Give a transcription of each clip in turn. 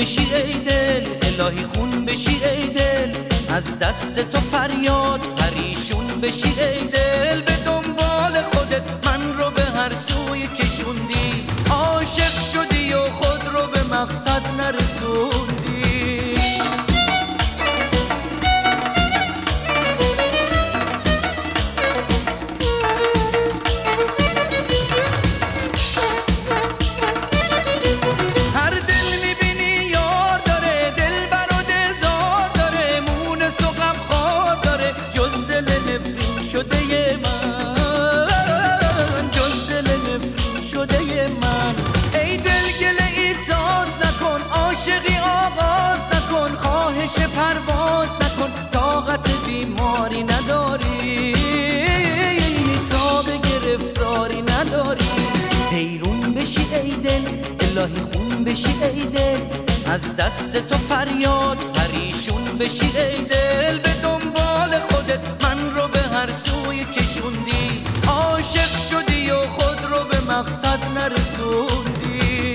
بشی ای دل، الهی خون بشی ای دل، از دست تو فریاد پریشون بشی ای دل. به دنبال خودت من رو به هر سوی کشوندی، عاشق شدی و خود رو به مقصد نرسوندی. پرواز نکن، طاقت بیماری نداری، تا به گرفتاری نداری. حیرون بشی ای دل، الهی خون بشی ای دل، از دست تو فریاد پریشون بشی ای دل. به دنبال خودت من رو به هر سوی کشوندی، عاشق شدی و خود رو به مقصد نرسوندی.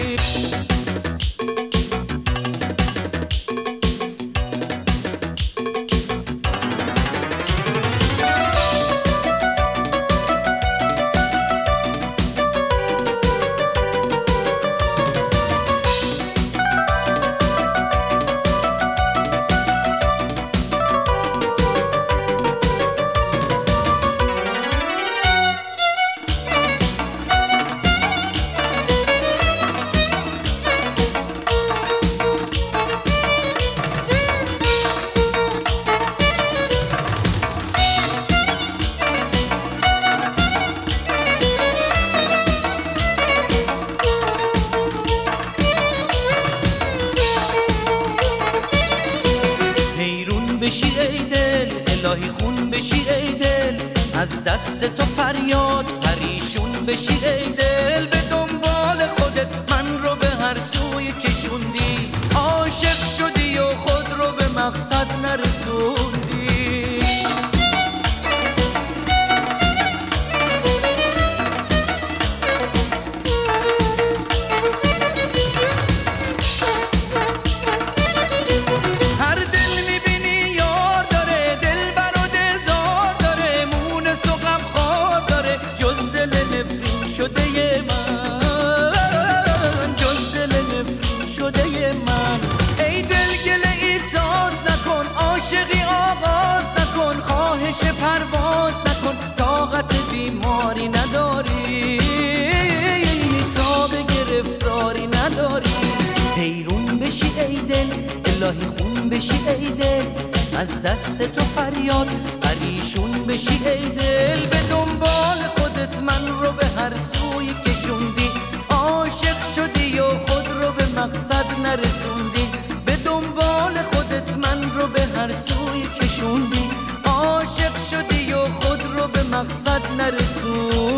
بشی ای دل، الهی خون بشی ای دل، از دست تو فریاد پریشون بشی ای دل. به دنبال خودت من رو به هر سوی کشوندی، عاشق شدی و خود رو به مقصد نرسوندی. پرواز نکن، طاقت بیماری نداری، تا به گرفتاری نداری. حیرون بشی ای دل، الهی خون بشی ای دل، از دست تو فریاد پریشون بشی ای دل. به دنبال خودت من رو به هر سوی کشوندی، عاشق شدی و خود رو به مقصد نرسوندی. به دنبال خودت من رو به هر سوی کشوندی، عاشق شدی و خود رو به مقصد نرسوندی.